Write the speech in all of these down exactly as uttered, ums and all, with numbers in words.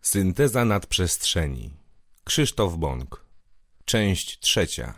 Synteza nadprzestrzeni. Krzysztof Bąk. Część trzecia.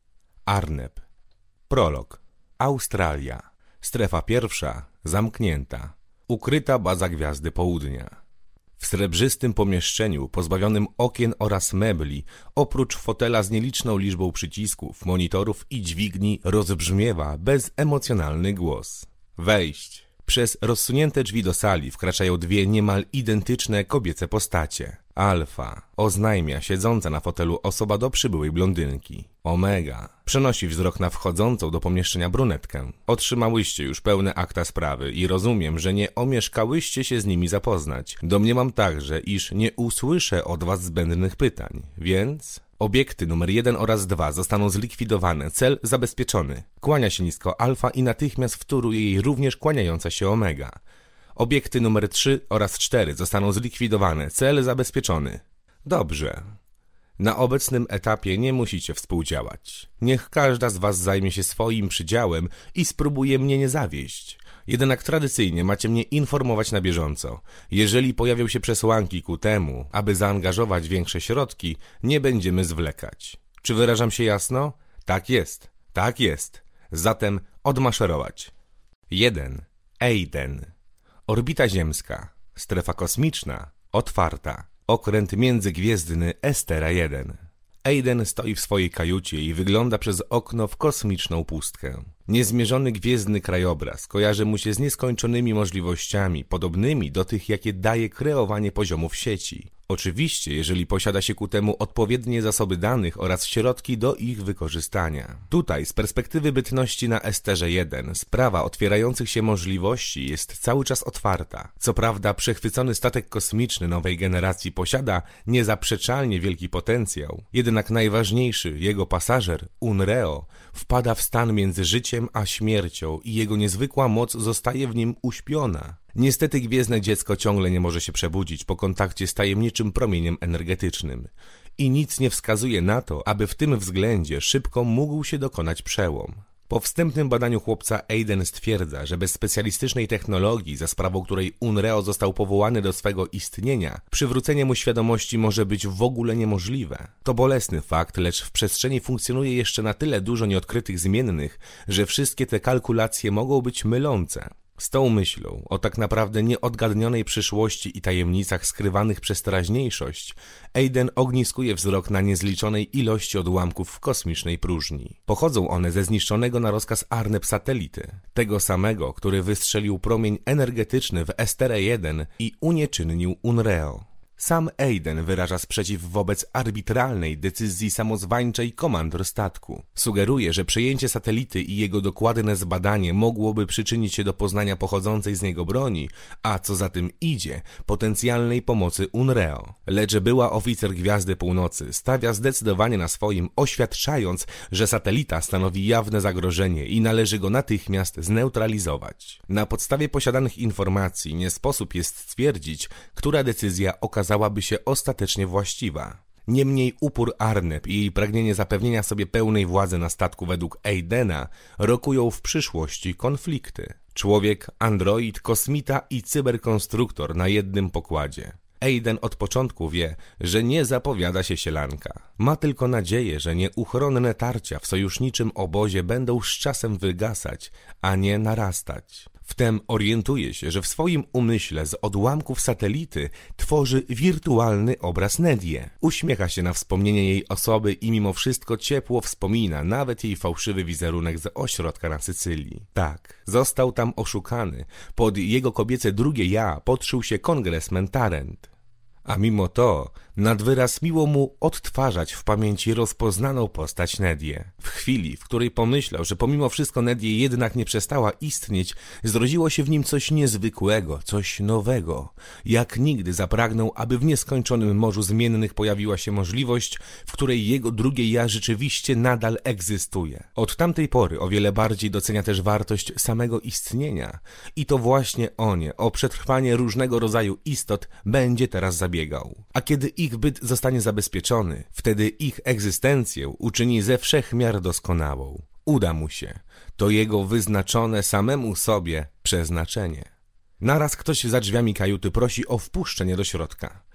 Arneb. Prolog. Australia. Strefa pierwsza. Zamknięta. Ukryta baza Gwiazdy Południa. W srebrzystym pomieszczeniu, pozbawionym okien oraz mebli, oprócz fotela z nieliczną liczbą przycisków, monitorów i dźwigni, rozbrzmiewa bezemocjonalny głos. Wejść. Przez rozsunięte drzwi do sali wkraczają dwie niemal identyczne kobiece postacie. Alfa oznajmia siedząca na fotelu osoba do przybyłej blondynki. Omega przenosi wzrok na wchodzącą do pomieszczenia brunetkę. Otrzymałyście już pełne akta sprawy i rozumiem, że nie omieszkałyście się z nimi zapoznać. Domniemam także, iż nie usłyszę od was zbędnych pytań, więc... Obiekty numer jeden oraz dwa zostaną zlikwidowane, cel zabezpieczony. Kłania się nisko Alfa i natychmiast wtóruje jej również kłaniająca się Omega. Obiekty numer trzy oraz cztery zostaną zlikwidowane, cel zabezpieczony. Dobrze. Na obecnym etapie nie musicie współdziałać. Niech każda z was zajmie się swoim przydziałem i spróbuje mnie nie zawieść. Jednak tradycyjnie macie mnie informować na bieżąco. Jeżeli pojawią się przesłanki ku temu, aby zaangażować większe środki, nie będziemy zwlekać. Czy wyrażam się jasno? Tak jest, tak jest. Zatem odmaszerować. jeden. Aiden. Orbita ziemska. Strefa kosmiczna. Otwarta. Okręt międzygwiezdny Estera jeden. Aiden stoi w swojej kajucie i wygląda przez okno w kosmiczną pustkę. Niezmierzony gwiezdny krajobraz kojarzy mu się z nieskończonymi możliwościami, podobnymi do tych, jakie daje kreowanie poziomów sieci. Oczywiście, jeżeli posiada się ku temu odpowiednie zasoby danych oraz środki do ich wykorzystania. Tutaj, z perspektywy bytności na Esterze jeden, sprawa otwierających się możliwości jest cały czas otwarta. Co prawda, przechwycony statek kosmiczny nowej generacji posiada niezaprzeczalnie wielki potencjał, jednak najważniejszy, jego pasażer, Unreo, wpada w stan między życiem a śmiercią i jego niezwykła moc zostaje w nim uśpiona. Niestety gwiezdne dziecko ciągle nie może się przebudzić po kontakcie z tajemniczym promieniem energetycznym i nic nie wskazuje na to, aby w tym względzie szybko mógł się dokonać przełom. Po wstępnym badaniu chłopca Aiden stwierdza, że bez specjalistycznej technologii, za sprawą której Unreo został powołany do swego istnienia, przywrócenie mu świadomości może być w ogóle niemożliwe. To bolesny fakt, lecz w przestrzeni funkcjonuje jeszcze na tyle dużo nieodkrytych zmiennych, że wszystkie te kalkulacje mogą być mylące. Z tą myślą o tak naprawdę nieodgadnionej przyszłości i tajemnicach skrywanych przez teraźniejszość, Aiden ogniskuje wzrok na niezliczonej ilości odłamków w kosmicznej próżni. Pochodzą one ze zniszczonego na rozkaz Arneb satelity, tego samego, który wystrzelił promień energetyczny w Esterę jeden i unieczynnił Unreo. Sam Aiden wyraża sprzeciw wobec arbitralnej decyzji samozwańczej komandor statku. Sugeruje, że przejęcie satelity i jego dokładne zbadanie mogłoby przyczynić się do poznania pochodzącej z niego broni, a co za tym idzie, potencjalnej pomocy Unreo. Lecz była oficer Gwiazdy Północy stawia zdecydowanie na swoim, oświadczając, że satelita stanowi jawne zagrożenie i należy go natychmiast zneutralizować. Na podstawie posiadanych informacji nie sposób jest stwierdzić, która decyzja okazała Okazałaby się ostatecznie właściwa. Niemniej upór Arneb i jej pragnienie zapewnienia sobie pełnej władzy na statku według Aidena rokują w przyszłości konflikty. Człowiek, android, kosmita i cyberkonstruktor na jednym pokładzie. Aiden od początku wie, że nie zapowiada się sielanka. Ma tylko nadzieję, że nieuchronne tarcia w sojuszniczym obozie będą z czasem wygasać, a nie narastać. Wtem orientuje się, że w swoim umyśle z odłamków satelity tworzy wirtualny obraz Nedie. Uśmiecha się na wspomnienie jej osoby i mimo wszystko ciepło wspomina nawet jej fałszywy wizerunek z ośrodka na Sycylii. Tak, został tam oszukany. Pod jego kobiece drugie ja podszył się kongresmen Tarrant. A mimo to nad wyraz miło mu odtwarzać w pamięci rozpoznaną postać Nedie. W chwili, w której pomyślał, że pomimo wszystko Nedie jednak nie przestała istnieć, zrodziło się w nim coś niezwykłego, coś nowego. Jak nigdy zapragnął, aby w nieskończonym morzu zmiennych pojawiła się możliwość, w której jego drugie ja rzeczywiście nadal egzystuje. Od tamtej pory o wiele bardziej docenia też wartość samego istnienia i to właśnie o nie, o przetrwanie różnego rodzaju istot będzie teraz zabiegał. A kiedy ich byt zostanie zabezpieczony, wtedy ich egzystencję uczyni ze wszech miar doskonałą. Uda mu się. To jego wyznaczone samemu sobie przeznaczenie. Naraz ktoś za drzwiami kajuty prosi o wpuszczenie do środka.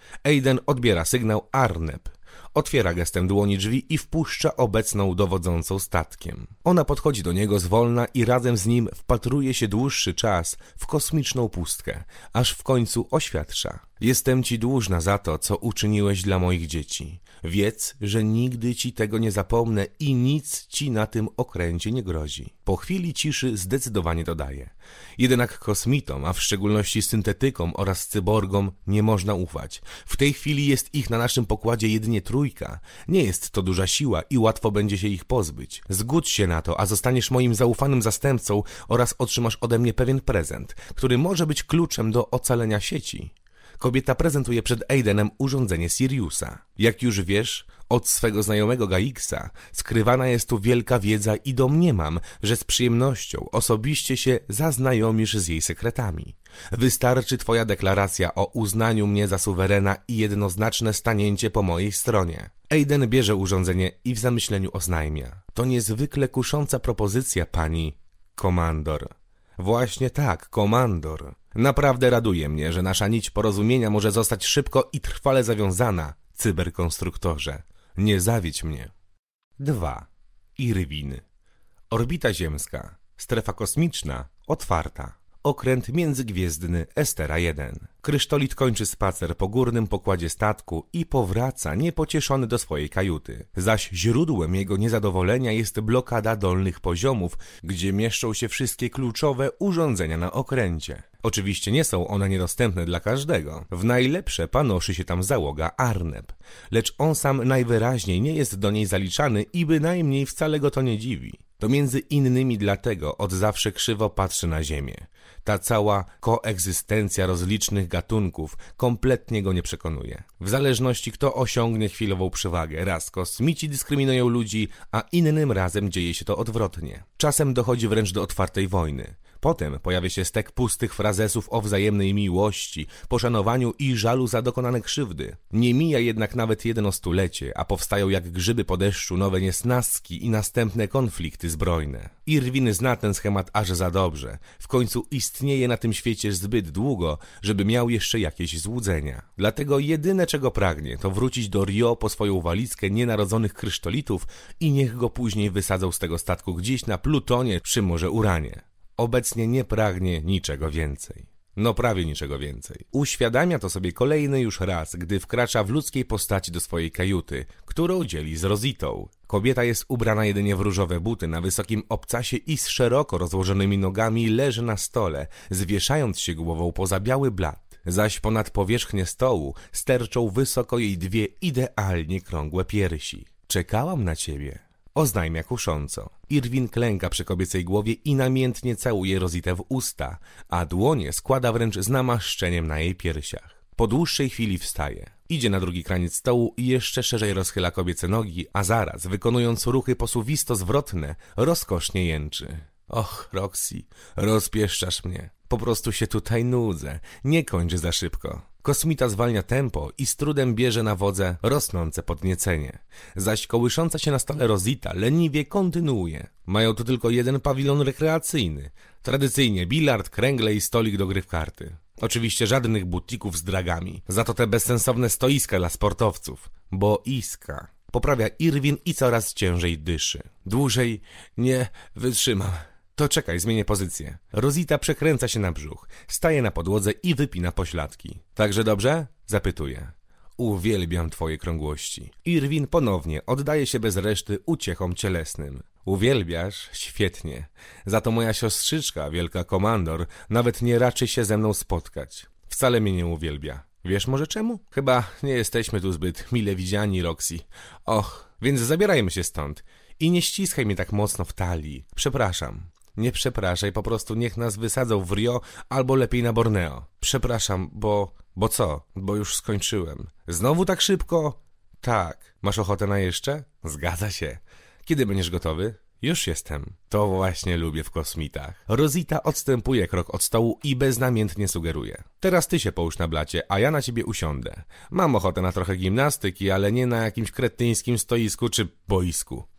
Aiden odbiera sygnał Arneb. Otwiera gestem dłoni drzwi i wpuszcza obecną dowodzącą statkiem. Ona podchodzi do niego zwolna i razem z nim wpatruje się dłuższy czas w kosmiczną pustkę, aż w końcu oświadcza. Jestem ci dłużna za to, co uczyniłeś dla moich dzieci. Wiedz, że nigdy ci tego nie zapomnę i nic ci na tym okręcie nie grozi. Po chwili ciszy zdecydowanie dodaje. Jednak kosmitom, a w szczególności syntetykom oraz cyborgom nie można ufać. W tej chwili jest ich na naszym pokładzie jedynie trójka. Nie jest to duża siła i łatwo będzie się ich pozbyć. Zgódź się na to, a zostaniesz moim zaufanym zastępcą oraz otrzymasz ode mnie pewien prezent, który może być kluczem do ocalenia sieci. Kobieta prezentuje przed Aidenem urządzenie Siriusa. Jak już wiesz, od swego znajomego Gaixa skrywana jest tu wielka wiedza i domniemam, że z przyjemnością osobiście się zaznajomisz z jej sekretami. Wystarczy twoja deklaracja o uznaniu mnie za suwerena i jednoznaczne stanięcie po mojej stronie. Aiden bierze urządzenie i w zamyśleniu oznajmia. To niezwykle kusząca propozycja, pani komandor. Właśnie tak, komandor. Naprawdę raduje mnie, że nasza nić porozumienia może zostać szybko i trwale zawiązana, cyberkonstruktorze. Nie zawiedź mnie. dwa. Irwin. Orbita ziemska. Strefa kosmiczna otwarta. Okręt międzygwiezdny Estera jeden. Krysztolit kończy spacer po górnym pokładzie statku i powraca niepocieszony do swojej kajuty. Zaś źródłem jego niezadowolenia jest blokada dolnych poziomów, gdzie mieszczą się wszystkie kluczowe urządzenia na okręcie. Oczywiście nie są one niedostępne dla każdego. W najlepsze panoszy się tam załoga Arneb, lecz on sam najwyraźniej nie jest do niej zaliczany i bynajmniej wcale go to nie dziwi. To między innymi dlatego od zawsze krzywo patrzy na Ziemię. Ta cała koegzystencja rozlicznych gatunków kompletnie go nie przekonuje. W zależności kto osiągnie chwilową przewagę, raz kosmici dyskryminują ludzi, a innym razem dzieje się to odwrotnie. Czasem dochodzi wręcz do otwartej wojny. Potem pojawia się stek pustych frazesów o wzajemnej miłości, poszanowaniu i żalu za dokonane krzywdy. Nie mija jednak nawet jedno stulecie, a powstają jak grzyby po deszczu nowe niesnaski i następne konflikty zbrojne. Irwin zna ten schemat aż za dobrze. W końcu istnieje na tym świecie zbyt długo, żeby miał jeszcze jakieś złudzenia. Dlatego jedyne czego pragnie, to wrócić do Rio po swoją walizkę nienarodzonych krysztolitów i niech go później wysadzą z tego statku gdzieś na Plutonie czy może Uranie. Obecnie nie pragnie niczego więcej. No prawie niczego więcej. Uświadamia to sobie kolejny już raz, gdy wkracza w ludzkiej postaci do swojej kajuty, którą dzieli z Rositą. Kobieta jest ubrana jedynie w różowe buty na wysokim obcasie i z szeroko rozłożonymi nogami leży na stole, zwieszając się głową poza biały blat. Zaś ponad powierzchnię stołu sterczą wysoko jej dwie idealnie krągłe piersi. Czekałam na ciebie. Oznajmia kusząco. Irwin klęka przy kobiecej głowie i namiętnie całuje Rositę w usta, a dłonie składa wręcz z namaszczeniem na jej piersiach. Po dłuższej chwili wstaje. Idzie na drugi kraniec stołu i jeszcze szerzej rozchyla kobiece nogi, a zaraz, wykonując ruchy posuwisto-zwrotne, rozkosznie jęczy. Och, Roxy, rozpieszczasz mnie. Po prostu się tutaj nudzę. Nie kończ za szybko. Kosmita zwalnia tempo i z trudem bierze na wodze rosnące podniecenie. Zaś kołysząca się na stole Rosita leniwie kontynuuje. Mają tu tylko jeden pawilon rekreacyjny. Tradycyjnie bilard, kręgle i stolik do gry w karty. Oczywiście żadnych butików z dragami. Za to te bezsensowne stoiska dla sportowców. Boiska. Poprawia Irwin i coraz ciężej dyszy. Dłużej nie wytrzymam. To czekaj, zmienię pozycję. Rosita przekręca się na brzuch, staje na podłodze i wypina pośladki. Także dobrze? Zapytuje. Uwielbiam twoje krągłości. Irwin ponownie oddaje się bez reszty uciechom cielesnym. Uwielbiasz? Świetnie. Za to moja siostrzyczka, wielka komandor, nawet nie raczy się ze mną spotkać. Wcale mnie nie uwielbia. Wiesz może czemu? Chyba nie jesteśmy tu zbyt mile widziani, Roxy. Och, więc zabierajmy się stąd. I nie ściskaj mnie tak mocno w talii. Przepraszam. Nie przepraszaj, po prostu niech nas wysadzą w Rio albo lepiej na Borneo. Przepraszam, bo... Bo co? Bo już skończyłem. Znowu tak szybko? Tak. Masz ochotę na jeszcze? Zgadza się. Kiedy będziesz gotowy? Już jestem. To właśnie lubię w kosmitach. Rosita odstępuje krok od stołu i beznamiętnie sugeruje. Teraz ty się połóż na blacie, a ja na ciebie usiądę. Mam ochotę na trochę gimnastyki, ale nie na jakimś kretyńskim stoisku czy boisku.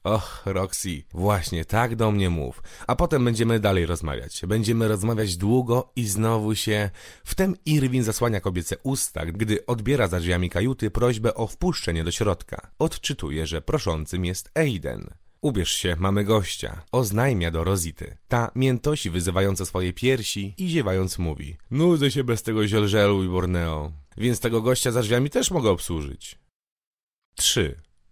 Och, Roxy, właśnie tak do mnie mów. A potem będziemy dalej rozmawiać. Będziemy rozmawiać długo i znowu się... Wtem Irwin zasłania kobiece usta, gdy odbiera za drzwiami kajuty prośbę o wpuszczenie do środka. Odczytuje, że proszącym jest Aiden. Ubierz się, mamy gościa. Oznajmia do Rosity. Ta miętosi wyzywająco swoje piersi i ziewając mówi: nudzę się bez tego zielżelu i Borneo, więc tego gościa za drzwiami też mogę obsłużyć. trzy.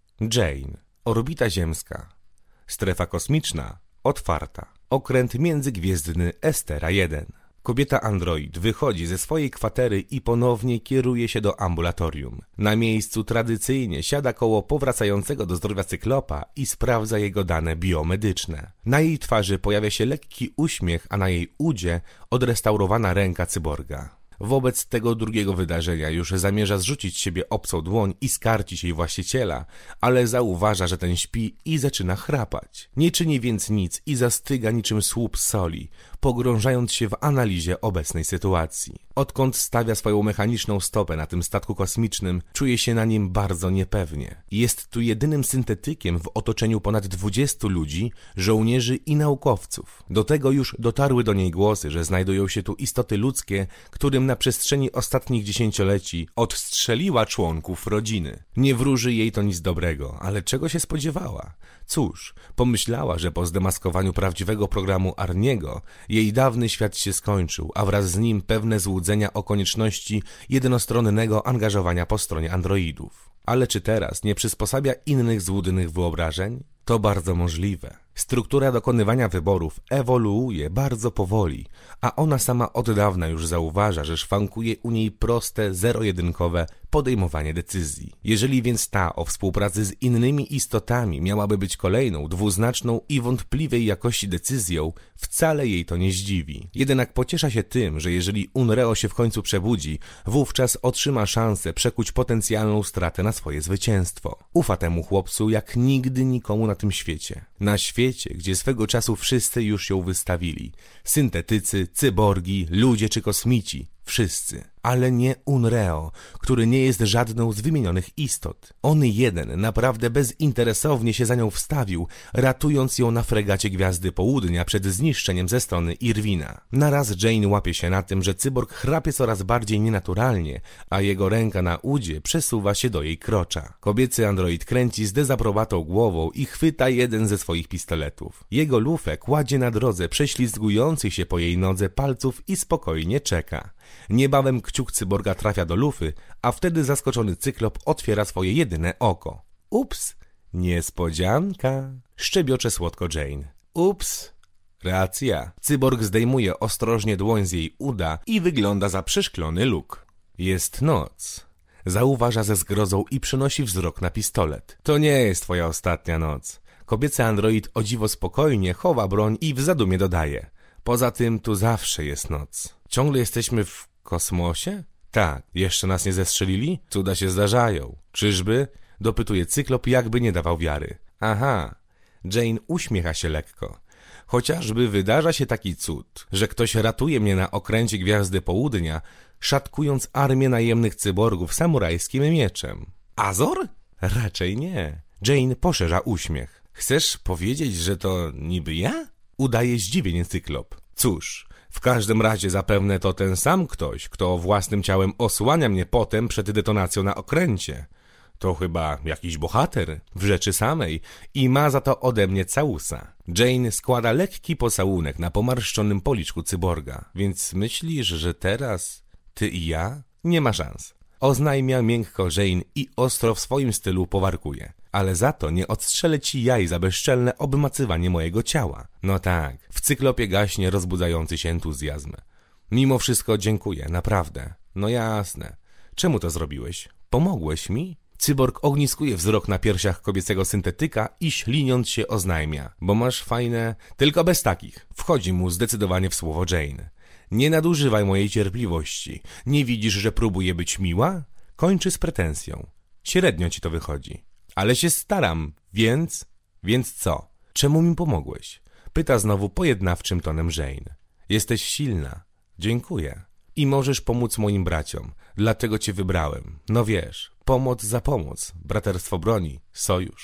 Jane. Orbita ziemska. Strefa kosmiczna otwarta. Okręt międzygwiezdny Estera jeden. Kobieta android wychodzi ze swojej kwatery i ponownie kieruje się do ambulatorium. Na miejscu tradycyjnie siada koło powracającego do zdrowia cyklopa i sprawdza jego dane biomedyczne. Na jej twarzy pojawia się lekki uśmiech, a na jej udzie odrestaurowana ręka cyborga. Wobec tego drugiego wydarzenia już zamierza zrzucić z siebie obcą dłoń i skarcić jej właściciela, ale zauważa, że ten śpi i zaczyna chrapać. Nie czyni więc nic i zastyga niczym słup soli, pogrążając się w analizie obecnej sytuacji. Odkąd stawia swoją mechaniczną stopę na tym statku kosmicznym, czuje się na nim bardzo niepewnie. Jest tu jedynym syntetykiem w otoczeniu ponad dwudziestu ludzi, żołnierzy i naukowców. Do tego już dotarły do niej głosy, że znajdują się tu istoty ludzkie, którym na przestrzeni ostatnich dziesięcioleci odstrzeliła członków rodziny. Nie wróży jej to nic dobrego, ale czego się spodziewała? Cóż, pomyślała, że po zdemaskowaniu prawdziwego programu Arniego jej dawny świat się skończył, a wraz z nim pewne złudzenia o konieczności jednostronnego angażowania po stronie androidów. Ale czy teraz nie przysposabia innych złudnych wyobrażeń? To bardzo możliwe. Struktura dokonywania wyborów ewoluuje bardzo powoli, a ona sama od dawna już zauważa, że szwankuje u niej proste, zero-jedynkowe podejmowanie decyzji. Jeżeli więc ta o współpracy z innymi istotami miałaby być kolejną, dwuznaczną i wątpliwej jakości decyzją, wcale jej to nie zdziwi. Jednak pociesza się tym, że jeżeli Unreo się w końcu przebudzi, wówczas otrzyma szansę przekuć potencjalną stratę na swoje zwycięstwo. Ufa temu chłopcu jak nigdy nikomu na tym świecie. Na świecie, gdzie swego czasu wszyscy już ją wystawili. Syntetycy, cyborgi, ludzie czy kosmici. Wszyscy. Ale nie Unreo, który nie jest żadną z wymienionych istot. On jeden naprawdę bezinteresownie się za nią wstawił, ratując ją na fregacie Gwiazdy Południa przed zniszczeniem ze strony Irwina. Naraz Jane łapie się na tym, że cyborg chrapie coraz bardziej nienaturalnie, a jego ręka na udzie przesuwa się do jej krocza. Kobiecy android kręci z dezaprobatą głową i chwyta jeden ze swoich pistoletów. Jego lufę kładzie na drodze prześlizgujących się po jej nodze palców i spokojnie czeka. Niebawem kciuk cyborga trafia do lufy, a wtedy zaskoczony cyklop otwiera swoje jedyne oko. Ups, niespodzianka, szczebiocze słodko Jane. Ups, racja. Cyborg zdejmuje ostrożnie dłoń z jej uda i wygląda za przeszklony luk. Jest noc. Zauważa ze zgrozą i przenosi wzrok na pistolet. To nie jest twoja ostatnia noc. Kobiecy android o dziwo spokojnie chowa broń i w zadumie dodaje: poza tym tu zawsze jest noc. Ciągle jesteśmy w kosmosie? Tak. Jeszcze nas nie zestrzelili? Cuda się zdarzają. Czyżby? Dopytuje cyklop, jakby nie dawał wiary. Aha. Jane uśmiecha się lekko. Chociażby wydarza się taki cud, że ktoś ratuje mnie na okręcie Gwiazdy Południa, szatkując armię najemnych cyborgów samurajskim mieczem. Azor? Raczej nie. Jane poszerza uśmiech. Chcesz powiedzieć, że to niby ja? Udaje zdziwienie cyklop. Cóż, w każdym razie zapewne to ten sam ktoś, kto własnym ciałem osłania mnie potem przed detonacją na okręcie. To chyba jakiś bohater w rzeczy samej i ma za to ode mnie całusa. Jane składa lekki pocałunek na pomarszczonym policzku cyborga. Więc myślisz, że teraz ty i ja? Nie ma szans. Oznajmia miękko Jane i ostro w swoim stylu powarkuje. Ale za to nie odstrzelę ci jaj za bezczelne obmacywanie mojego ciała. No tak, w cyklopie gaśnie rozbudzający się entuzjazm. Mimo wszystko dziękuję, naprawdę. No jasne. Czemu to zrobiłeś? Pomogłeś mi? Cyborg ogniskuje wzrok na piersiach kobiecego syntetyka i śliniąc się oznajmia. Bo masz fajne... Tylko bez takich. Wchodzi mu zdecydowanie w słowo Jane. Nie nadużywaj mojej cierpliwości. Nie widzisz, że próbuję być miła? Kończy z pretensją. Średnio ci to wychodzi. Ale się staram, więc... Więc co? Czemu mi pomogłeś? Pyta znowu pojednawczym tonem Jane. Jesteś silna. Dziękuję. I możesz pomóc moim braciom. Dlatego cię wybrałem. No wiesz, pomoc za pomoc. Braterstwo broni. Sojusz.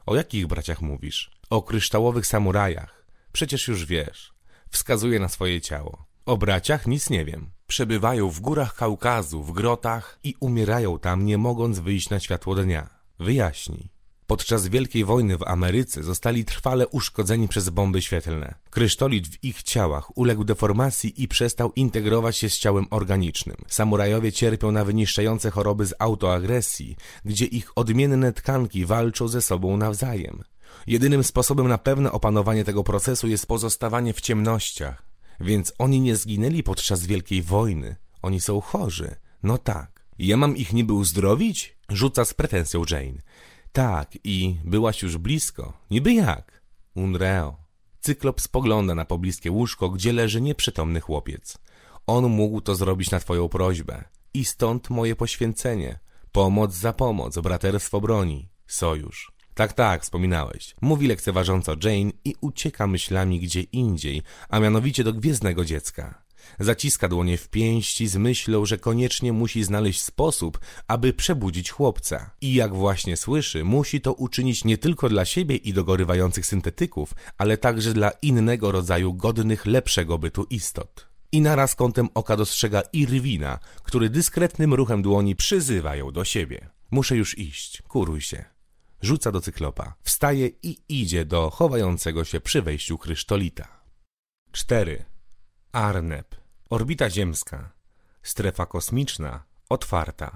O jakich braciach mówisz? O kryształowych samurajach. Przecież już wiesz. Wskazuje na swoje ciało. O braciach nic nie wiem. Przebywają w górach Kaukazu, w grotach i umierają tam, nie mogąc wyjść na światło dnia. Wyjaśnij. Podczas Wielkiej Wojny w Ameryce zostali trwale uszkodzeni przez bomby świetlne. Krysztolit w ich ciałach uległ deformacji i przestał integrować się z ciałem organicznym. Samurajowie cierpią na wyniszczające choroby z autoagresji, gdzie ich odmienne tkanki walczą ze sobą nawzajem. Jedynym sposobem na pewne opanowanie tego procesu jest pozostawanie w ciemnościach. Więc oni nie zginęli podczas Wielkiej Wojny. Oni są chorzy. No tak. Ja mam ich niby uzdrowić? Rzuca z pretensją Jane. Tak, i byłaś już blisko. Niby jak? Unreo. Cyklop spogląda na pobliskie łóżko, gdzie leży nieprzytomny chłopiec. On mógł to zrobić na twoją prośbę. I stąd moje poświęcenie. Pomoc za pomoc, braterstwo broni, sojusz. Tak, tak, wspominałeś. Mówi lekceważąco Jane i ucieka myślami gdzie indziej, a mianowicie do gwiezdnego dziecka. Zaciska dłonie w pięści z myślą, że koniecznie musi znaleźć sposób, aby przebudzić chłopca. I jak właśnie słyszy, musi to uczynić nie tylko dla siebie i dogorywających syntetyków, ale także dla innego rodzaju godnych lepszego bytu istot. I naraz kątem oka dostrzega Irwina, który dyskretnym ruchem dłoni przyzywa ją do siebie. Muszę już iść, kuruj się. Rzuca do cyklopa. Wstaje i idzie do chowającego się przy wejściu krysztolita. cztery. Arneb. Orbita ziemska. Strefa kosmiczna otwarta.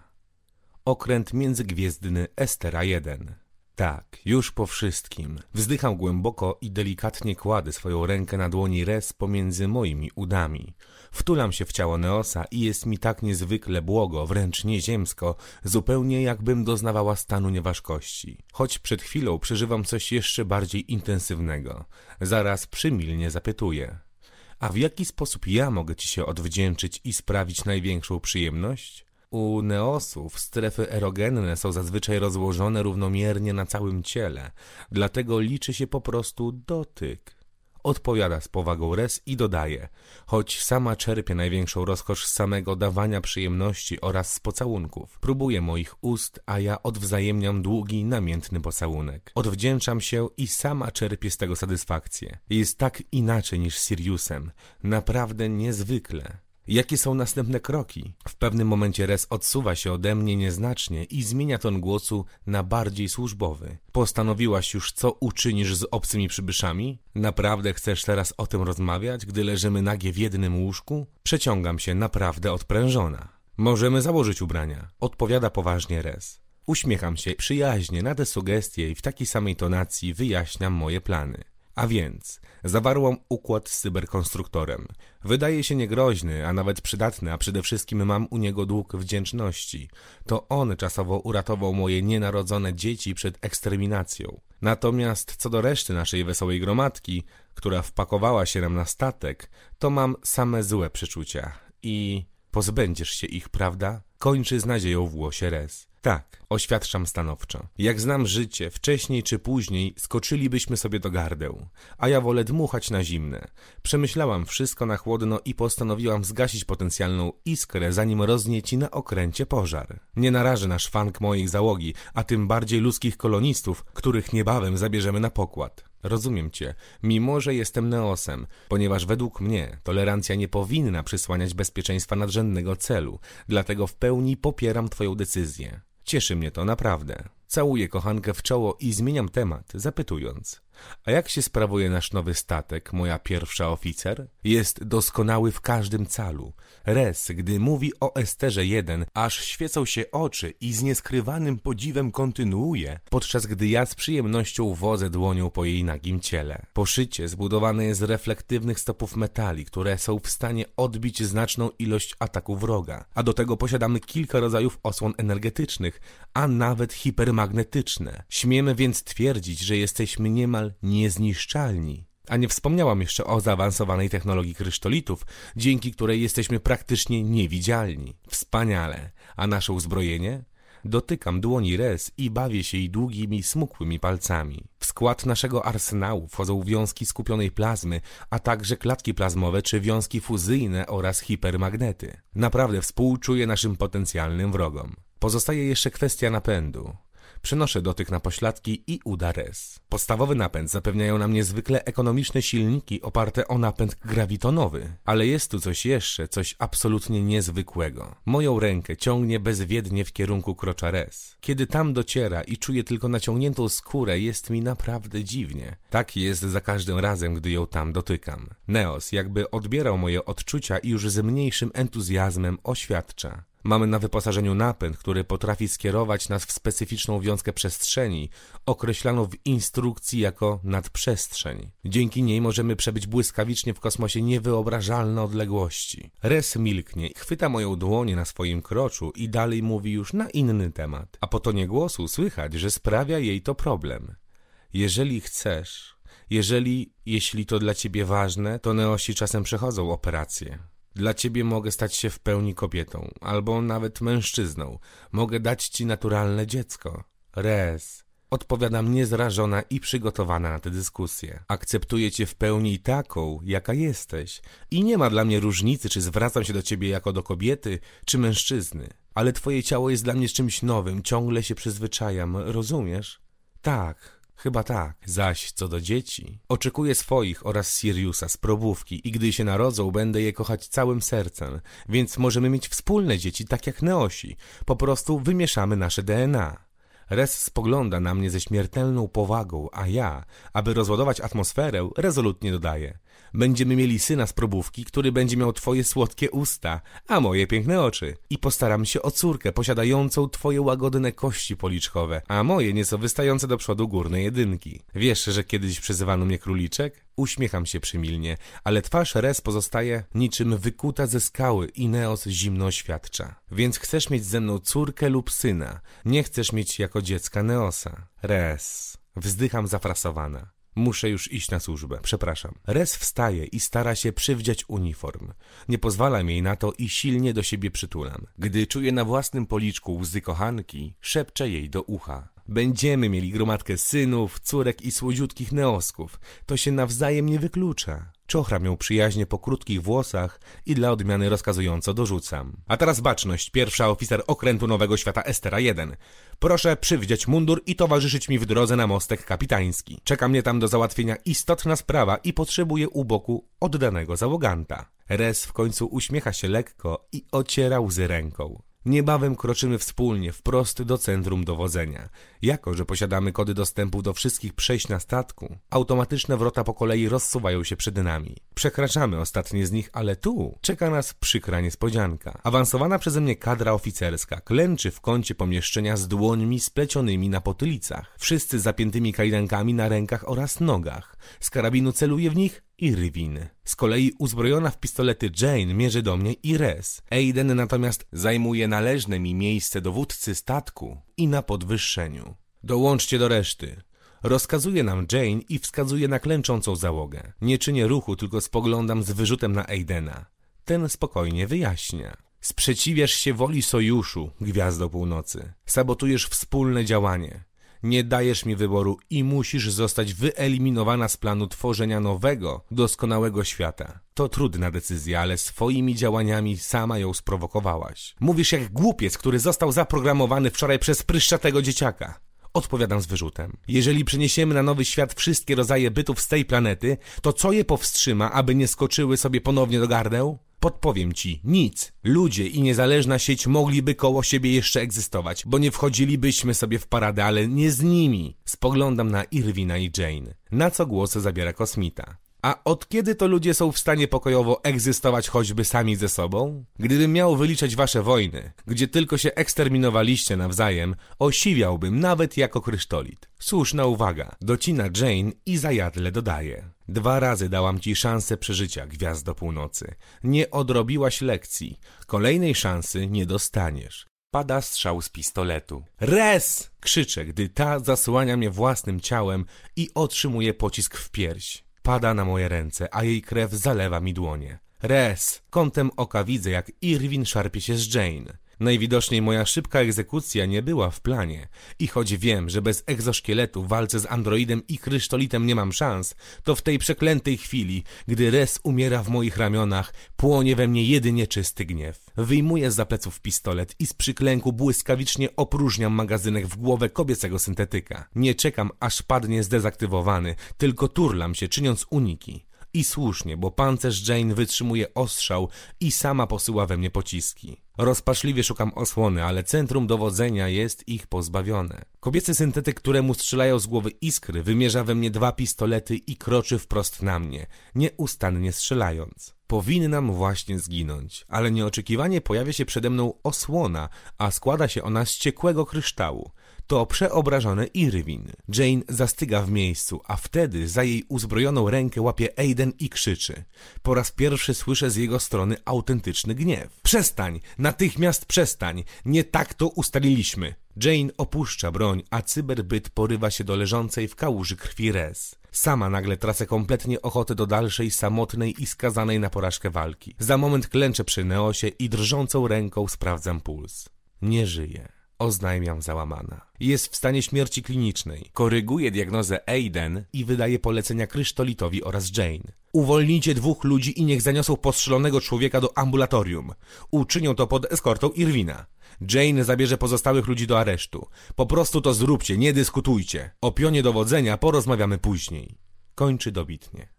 Okręt międzygwiezdny Estera jeden. Tak, już po wszystkim. Wzdycham głęboko i delikatnie kładę swoją rękę na dłoni Res pomiędzy moimi udami. Wtulam się w ciało Neosa i jest mi tak niezwykle błogo, wręcz nieziemsko, zupełnie jakbym doznawała stanu nieważkości. Choć przed chwilą przeżywam coś jeszcze bardziej intensywnego. Zaraz przymilnie zapytuję. A w jaki sposób ja mogę ci się odwdzięczyć i sprawić największą przyjemność? U Neosów strefy erogenne są zazwyczaj rozłożone równomiernie na całym ciele, dlatego liczy się po prostu dotyk. Odpowiada z powagą Res i dodaje, choć sama czerpię największą rozkosz z samego dawania przyjemności oraz z pocałunków. Próbuję moich ust, a ja odwzajemniam długi, namiętny pocałunek. Odwdzięczam się i sama czerpię z tego satysfakcję. Jest tak inaczej niż z Siriusem. Naprawdę niezwykle. Jakie są następne kroki? W pewnym momencie Res odsuwa się ode mnie nieznacznie i zmienia ton głosu na bardziej służbowy. Postanowiłaś już, co uczynisz z obcymi przybyszami? Naprawdę chcesz teraz o tym rozmawiać, gdy leżymy nagie w jednym łóżku? Przeciągam się naprawdę odprężona. Możemy założyć ubrania, odpowiada poważnie Res. Uśmiecham się przyjaźnie na te sugestie i w takiej samej tonacji wyjaśniam moje plany. A więc, zawarłam układ z cyberkonstruktorem. Wydaje się niegroźny, a nawet przydatny, a przede wszystkim mam u niego dług wdzięczności. To on czasowo uratował moje nienarodzone dzieci przed eksterminacją. Natomiast co do reszty naszej wesołej gromadki, która wpakowała się nam na statek, to mam same złe przeczucia. I pozbędziesz się ich, prawda? Kończy z nadzieją w głosie Res. Tak, oświadczam stanowczo. Jak znam życie, wcześniej czy później skoczylibyśmy sobie do gardeł, a ja wolę dmuchać na zimne. Przemyślałam wszystko na chłodno i postanowiłam zgasić potencjalną iskrę, zanim roznieci na okręcie pożar. Nie narażę na szwank mojej załogi, a tym bardziej ludzkich kolonistów, których niebawem zabierzemy na pokład. Rozumiem cię, mimo że jestem Neosem, ponieważ według mnie tolerancja nie powinna przysłaniać bezpieczeństwa nadrzędnego celu, dlatego w pełni popieram twoją decyzję. Cieszy mnie to naprawdę. Całuję kochankę w czoło i zmieniam temat, zapytując. A jak się sprawuje nasz nowy statek, moja pierwsza oficer? Jest doskonały w każdym calu. Res, gdy mówi o Esterze jeden, aż świecą się oczy i z nieskrywanym podziwem kontynuuje, podczas gdy ja z przyjemnością wodzę dłonią po jej nagim ciele. Poszycie zbudowane jest z reflektywnych stopów metali, które są w stanie odbić znaczną ilość ataku wroga, a do tego posiadamy kilka rodzajów osłon energetycznych, a nawet hipermagnetyczne. Śmiemy więc twierdzić, że jesteśmy niemal niezniszczalni. A nie wspomniałam jeszcze o zaawansowanej technologii krysztolitów, dzięki której jesteśmy praktycznie niewidzialni. Wspaniale. A nasze uzbrojenie? Dotykam dłoni Res i bawię się jej długimi, smukłymi palcami. W skład naszego arsenału wchodzą wiązki skupionej plazmy, a także klatki plazmowe czy wiązki fuzyjne oraz hipermagnety. Naprawdę współczuję naszym potencjalnym wrogom. Pozostaje jeszcze kwestia napędu. Przenoszę dotyk na pośladki i uda res. Podstawowy napęd zapewniają nam niezwykle ekonomiczne silniki oparte o napęd grawitonowy. Ale jest tu coś jeszcze, coś absolutnie niezwykłego. Moją rękę ciągnie bezwiednie w kierunku krocza res. Kiedy tam dociera i czuję tylko naciągniętą skórę, jest mi naprawdę dziwnie. Tak jest za każdym razem, gdy ją tam dotykam. Neos jakby odbierał moje odczucia i już z mniejszym entuzjazmem oświadcza. Mamy na wyposażeniu napęd, który potrafi skierować nas w specyficzną wiązkę przestrzeni, określaną w instrukcji jako nadprzestrzeń. Dzięki niej możemy przebyć błyskawicznie w kosmosie niewyobrażalne odległości. Res milknie, chwyta moją dłonię na swoim kroczu i dalej mówi już na inny temat, a po tonie głosu słychać, że sprawia jej to problem. Jeżeli chcesz, jeżeli, jeśli to dla ciebie ważne, to Neosi czasem przechodzą operacje. Dla ciebie mogę stać się w pełni kobietą, albo nawet mężczyzną. Mogę dać ci naturalne dziecko. Res. Odpowiadam niezrażona i przygotowana na tę dyskusję. Akceptuję cię w pełni taką, jaka jesteś. I nie ma dla mnie różnicy, czy zwracam się do ciebie jako do kobiety, czy mężczyzny. Ale twoje ciało jest dla mnie czymś nowym, ciągle się przyzwyczajam, rozumiesz? Tak. Chyba tak. Zaś co do dzieci, oczekuję swoich oraz Siriusa z probówki i gdy się narodzą, będę je kochać całym sercem, więc możemy mieć wspólne dzieci, tak jak Neosi. Po prostu wymieszamy nasze D N A. Res spogląda na mnie ze śmiertelną powagą, a ja, aby rozładować atmosferę, rezolutnie dodaję. Będziemy mieli syna z probówki, który będzie miał twoje słodkie usta, a moje piękne oczy. I postaram się o córkę posiadającą twoje łagodne kości policzkowe, a moje nieco wystające do przodu górne jedynki. Wiesz, że kiedyś przyzywano mnie króliczek? Uśmiecham się przymilnie, ale twarz Res pozostaje niczym wykuta ze skały i Neos zimno oświadcza. Więc chcesz mieć ze mną córkę lub syna. Nie chcesz mieć jako dziecka Neosa. Res. Wzdycham zafrasowana. Muszę już iść na służbę, przepraszam. Res wstaje i stara się przywdziać uniform. Nie pozwalam jej na to i silnie do siebie przytulam. Gdy czuję na własnym policzku łzy kochanki, szepczę jej do ucha. Będziemy mieli gromadkę synów, córek i słodziutkich neosków. To się nawzajem nie wyklucza. Czochram ją przyjaźnie po krótkich włosach i dla odmiany rozkazująco dorzucam. A teraz baczność, pierwsza oficer okrętu Nowego Świata Estera jeden. Proszę przywdziać mundur i towarzyszyć mi w drodze na mostek kapitański. Czeka mnie tam do załatwienia istotna sprawa i potrzebuję u boku oddanego załoganta. Res w końcu uśmiecha się lekko i ociera łzy ręką. Niebawem kroczymy wspólnie wprost do centrum dowodzenia. Jako że posiadamy kody dostępu do wszystkich przejść na statku, automatyczne wrota po kolei rozsuwają się przed nami. Przekraczamy ostatnie z nich, ale tu czeka nas przykra niespodzianka. Awansowana przeze mnie kadra oficerska klęczy w kącie pomieszczenia z dłońmi splecionymi na potylicach. Wszyscy zapiętymi kajdankami na rękach oraz nogach. Z karabinu celuje w nich Irwin. Z kolei uzbrojona w pistolety Jane mierzy do mnie i Res. Aiden natomiast zajmuje należne mi miejsce dowódcy statku i na podwyższeniu. Dołączcie do reszty. Rozkazuje nam Jane i wskazuje na klęczącą załogę. Nie czynię ruchu, tylko spoglądam z wyrzutem na Aidena. Ten spokojnie wyjaśnia. Sprzeciwiasz się woli sojuszu, Gwiazdo Północy. Sabotujesz wspólne działanie. Nie dajesz mi wyboru i musisz zostać wyeliminowana z planu tworzenia nowego, doskonałego świata. To trudna decyzja, ale swoimi działaniami sama ją sprowokowałaś. Mówisz jak głupiec, który został zaprogramowany wczoraj przez pryszczatego dzieciaka. Odpowiadam z wyrzutem. Jeżeli przeniesiemy na nowy świat wszystkie rodzaje bytów z tej planety, to co je powstrzyma, aby nie skoczyły sobie ponownie do gardeł? Podpowiem ci, nic. Ludzie i niezależna sieć mogliby koło siebie jeszcze egzystować, bo nie wchodzilibyśmy sobie w paradę, ale nie z nimi. Spoglądam na Irwina i Jane, na co głos zabiera kosmita. A od kiedy to ludzie są w stanie pokojowo egzystować choćby sami ze sobą? Gdybym miał wyliczać wasze wojny, gdzie tylko się eksterminowaliście nawzajem, osiwiałbym nawet jako krysztolit. Słuszna uwaga, docina Jane i zajadle dodaje. Dwa razy dałam ci szansę przeżycia, Gwiazdo Północy. Nie odrobiłaś lekcji. Kolejnej szansy nie dostaniesz. Pada strzał z pistoletu. Res! Krzyczę, gdy ta zasłania mnie własnym ciałem i otrzymuje pocisk w pierś. Pada na moje ręce, a jej krew zalewa mi dłonie. Res! Kątem oka widzę, jak Irwin szarpie się z Jane. Najwidoczniej moja szybka egzekucja nie była w planie i choć wiem, że bez egzoszkieletu w walce z androidem i krysztolitem nie mam szans, to w tej przeklętej chwili, gdy Res umiera w moich ramionach, płonie we mnie jedynie czysty gniew. Wyjmuję zza pleców pistolet i z przyklęku błyskawicznie opróżniam magazynek w głowę kobiecego syntetyka. Nie czekam, aż padnie zdezaktywowany, tylko turlam się, czyniąc uniki. I słusznie, bo pancerz Jane wytrzymuje ostrzał i sama posyła we mnie pociski. Rozpaczliwie szukam osłony, ale centrum dowodzenia jest ich pozbawione. Kobiecy syntetyk, któremu strzelają z głowy iskry, wymierza we mnie dwa pistolety i kroczy wprost na mnie, nieustannie strzelając. Powinnam właśnie zginąć, ale nieoczekiwanie pojawia się przede mną osłona, a składa się ona z ciekłego kryształu. To przeobrażone Irwin. Jane zastyga w miejscu, a wtedy za jej uzbrojoną rękę łapie Aiden i krzyczy. Po raz pierwszy słyszę z jego strony autentyczny gniew. Przestań! Natychmiast przestań! Nie tak to ustaliliśmy! Jane opuszcza broń, a cyberbyt porywa się do leżącej w kałuży krwi Res. Sama nagle tracę kompletnie ochotę do dalszej, samotnej i skazanej na porażkę walki. Za moment klęczę przy Neosie i drżącą ręką sprawdzam puls. Nie żyje. Oznajmiam załamana. Jest w stanie śmierci klinicznej. Koryguje diagnozę Aiden i wydaje polecenia krysztolitowi oraz Jane. Uwolnijcie dwóch ludzi i niech zaniosą postrzelonego człowieka do ambulatorium. Uczynią to pod eskortą Irwina. Jane zabierze pozostałych ludzi do aresztu. Po prostu to zróbcie, nie dyskutujcie. O pionie dowodzenia porozmawiamy później. Kończy dobitnie.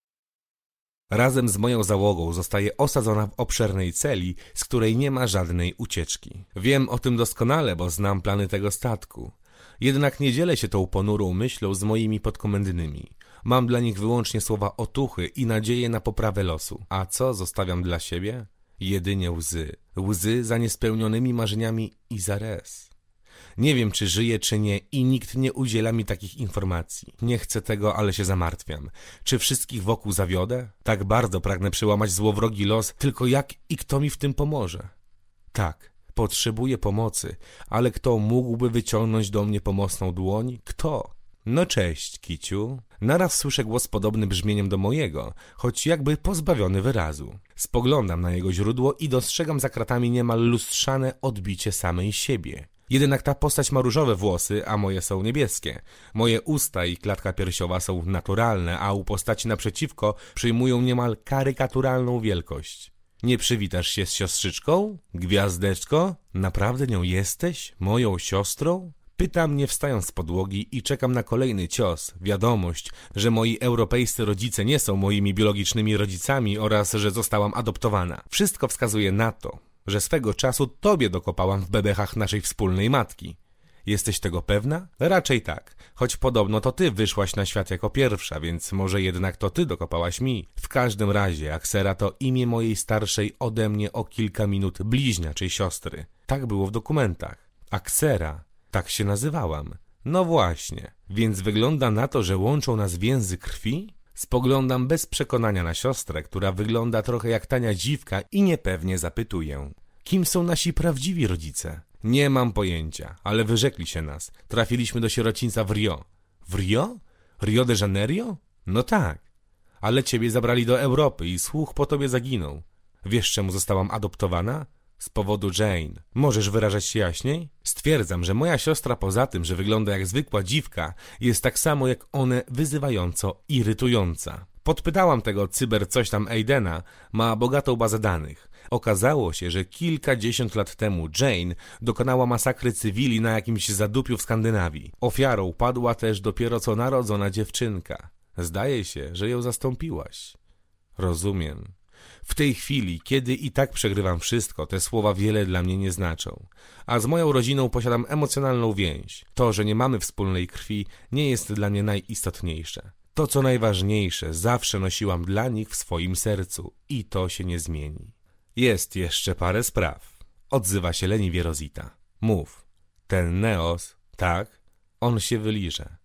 Razem z moją załogą zostaje osadzona w obszernej celi, z której nie ma żadnej ucieczki. Wiem o tym doskonale, bo znam plany tego statku. Jednak nie dzielę się tą ponurą myślą z moimi podkomendnymi. Mam dla nich wyłącznie słowa otuchy i nadzieję na poprawę losu. A co zostawiam dla siebie? Jedynie łzy. Łzy za niespełnionymi marzeniami i za Res. Nie wiem, czy żyję, czy nie i nikt nie udziela mi takich informacji. Nie chcę tego, ale się zamartwiam. Czy wszystkich wokół zawiodę? Tak bardzo pragnę przełamać złowrogi los, tylko jak i kto mi w tym pomoże? Tak, potrzebuję pomocy, ale kto mógłby wyciągnąć do mnie pomocną dłoń? Kto? No cześć, Kiciu. Naraz słyszę głos podobny brzmieniem do mojego, choć jakby pozbawiony wyrazu. Spoglądam na jego źródło i dostrzegam za kratami niemal lustrzane odbicie samej siebie. Jednak ta postać ma różowe włosy, a moje są niebieskie. Moje usta i klatka piersiowa są naturalne, a u postaci naprzeciwko przyjmują niemal karykaturalną wielkość. Nie przywitasz się z siostrzyczką? Gwiazdeczko? Naprawdę nią jesteś? Moją siostrą? Pytam, nie wstając z podłogi i czekam na kolejny cios, wiadomość, że moi europejscy rodzice nie są moimi biologicznymi rodzicami oraz że zostałam adoptowana. Wszystko wskazuje na to, że swego czasu tobie dokopałam w bebechach naszej wspólnej matki. Jesteś tego pewna? Raczej tak, choć podobno to ty wyszłaś na świat jako pierwsza, więc może jednak to ty dokopałaś mi. W każdym razie Aksera to imię mojej starszej ode mnie o kilka minut bliźniaczej siostry. Tak było w dokumentach. Aksera, tak się nazywałam. No właśnie, więc wygląda na to, że łączą nas więzy krwi? Spoglądam bez przekonania na siostrę, która wygląda trochę jak tania dziwka i niepewnie zapytuję. Kim są nasi prawdziwi rodzice? Nie mam pojęcia, ale wyrzekli się nas. Trafiliśmy do sierocińca w Rio. W Rio? Rio de Janeiro? No tak. Ale ciebie zabrali do Europy i słuch po tobie zaginął. Wiesz, czemu zostałam adoptowana? Z powodu Jane. Możesz wyrażać się jaśniej? Stwierdzam, że moja siostra poza tym, że wygląda jak zwykła dziwka, jest tak samo jak one wyzywająco irytująca. Podpytałam tego cyber coś tam Aidena, ma bogatą bazę danych. Okazało się, że kilkadziesiąt lat temu Jane dokonała masakry cywili na jakimś zadupiu w Skandynawii. Ofiarą padła też dopiero co narodzona dziewczynka. Zdaje się, że ją zastąpiłaś. Rozumiem. W tej chwili, kiedy i tak przegrywam wszystko, te słowa wiele dla mnie nie znaczą. A z moją rodziną posiadam emocjonalną więź. To, że nie mamy wspólnej krwi, nie jest dla mnie najistotniejsze. To, co najważniejsze, zawsze nosiłam dla nich w swoim sercu i to się nie zmieni. Jest jeszcze parę spraw. Odzywa się leniwie Rosita. Mów. Ten Neos, tak? On się wyliże.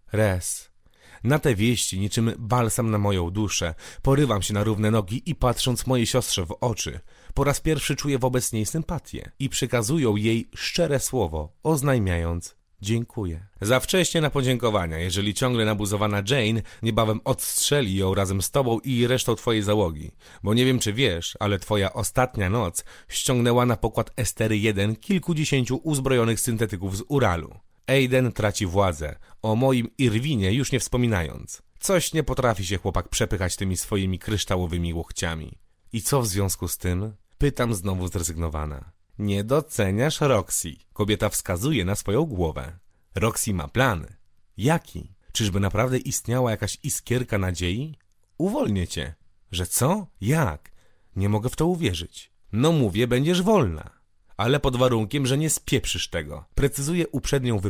Res. Na te wieści, niczym balsam na moją duszę, porywam się na równe nogi i patrząc mojej siostrze w oczy, po raz pierwszy czuję wobec niej sympatię i przekazuję jej szczere słowo, oznajmiając Dziękuję. Za wcześnie na podziękowania. Jeżeli ciągle nabuzowana Jane, niebawem odstrzeli ją razem z tobą i resztą twojej załogi. Bo nie wiem, czy wiesz, ale twoja ostatnia noc ściągnęła na pokład Estery jeden kilkudziesięciu uzbrojonych syntetyków z Uralu. Aiden traci władzę, o moim Irwinie już nie wspominając. Coś nie potrafi się chłopak przepychać tymi swoimi kryształowymi łokciami. I co w związku z tym? Pytam znowu zrezygnowana. Nie doceniasz Roxy. Kobieta wskazuje na swoją głowę. Roxy ma plan. Jaki? Czyżby naprawdę istniała jakaś iskierka nadziei? Uwolnię cię. Że co? Jak? Nie mogę w to uwierzyć. No mówię, będziesz wolna. Ale pod warunkiem, że nie spieprzysz tego. Precyzuję uprzednią wypowiedź.